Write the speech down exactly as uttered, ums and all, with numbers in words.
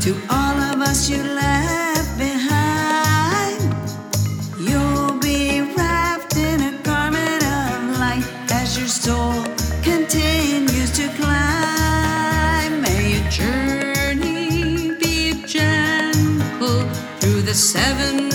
To all of us you left behind, you'll be wrapped in a garment of light as your soul continues to climb. May your journey be gentle through the seven